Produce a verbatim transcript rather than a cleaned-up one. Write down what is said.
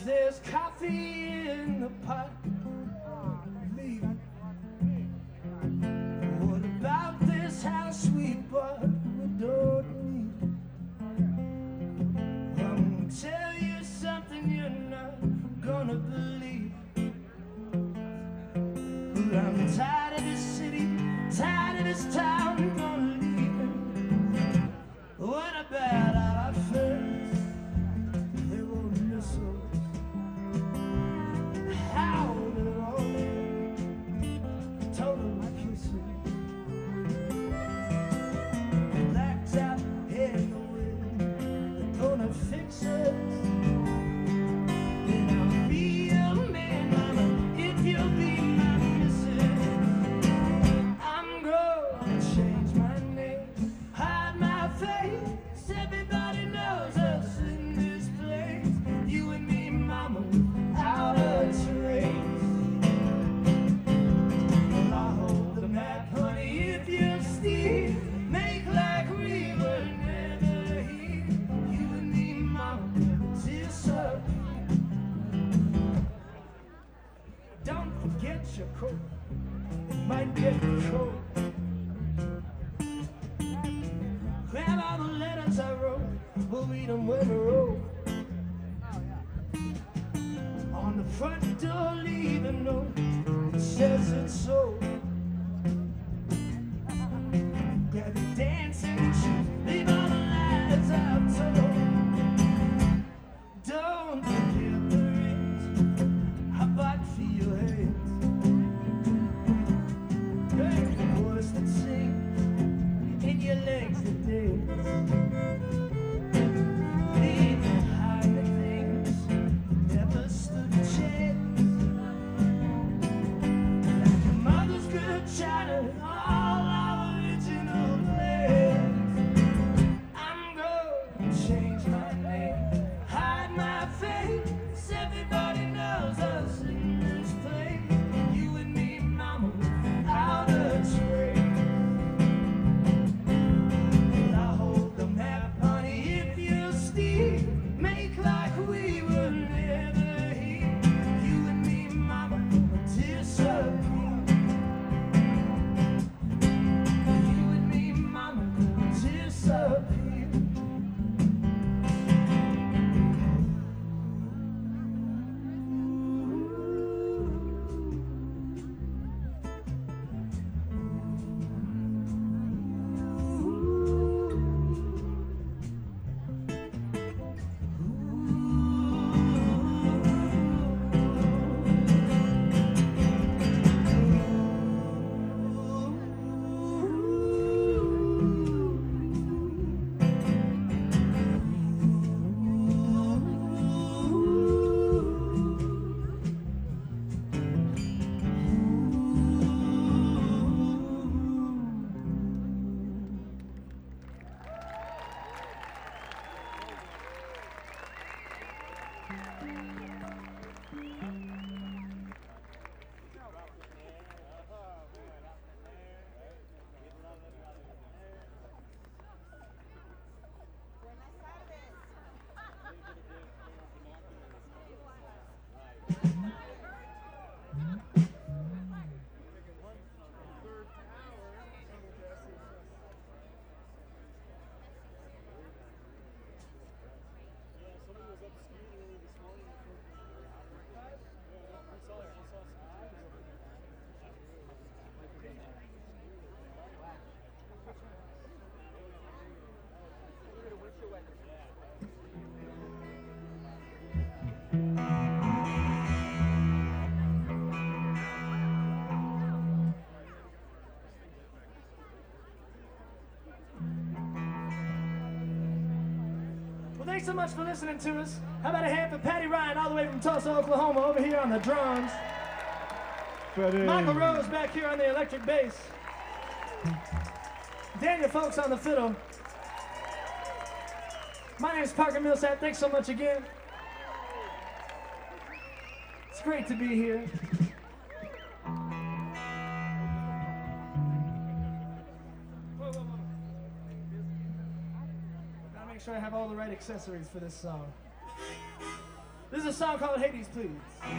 there's coffee in the pot. Leave it. What about this house we bought? We don't need it. I'm gonna tell you something you're not gonna believe. But I'm tired of this city, tired of this town, I'm gonna leave it. What about our friends? They won't miss us. How did it all end? Told them I kiss it. Blacked out in the wind, they're gonna fix us. Then I'll be your man, mama, if you'll be my missus. I'm gonna change my name, hide my face. Everybody knows us in this place. You and me, mama, without a trace. Well, I hold the map, honey, if you steal. Make like we were never here. You and me, mama, disappear. Don't forget your coat, it might get cold. Grab all the letters I wrote, we'll read them when we're old. On the front door, leave a note that says it's so. Grab your dancing shoes, leave all the lies I've told. Don't forget the rings I bought for your hands. Hey, the voice that sings and your legs that dance. Leave behind the things that never stood a chance. Like your mother's good china and all our original plans. I'm gonna change my name, hide my face. Everybody knows us in this place. You and me, mama, without a trace. Well, I hold the map, honey, if you steal. Make like we were never here. You and me, mama, disappear. You and me, mama, disappear. Thanks so much for listening to us. How about a hand for Patty Ryan all the way from Tulsa, Oklahoma, over here on the drums. Patty. Michael Rose back here on the electric bass. Daniel Folks on the fiddle. My name is Parker Millsap. Thanks so much again. It's great to be here. Whoa, whoa, whoa. Gotta make sure I have all the right accessories for this song. This is a song called Hades, please.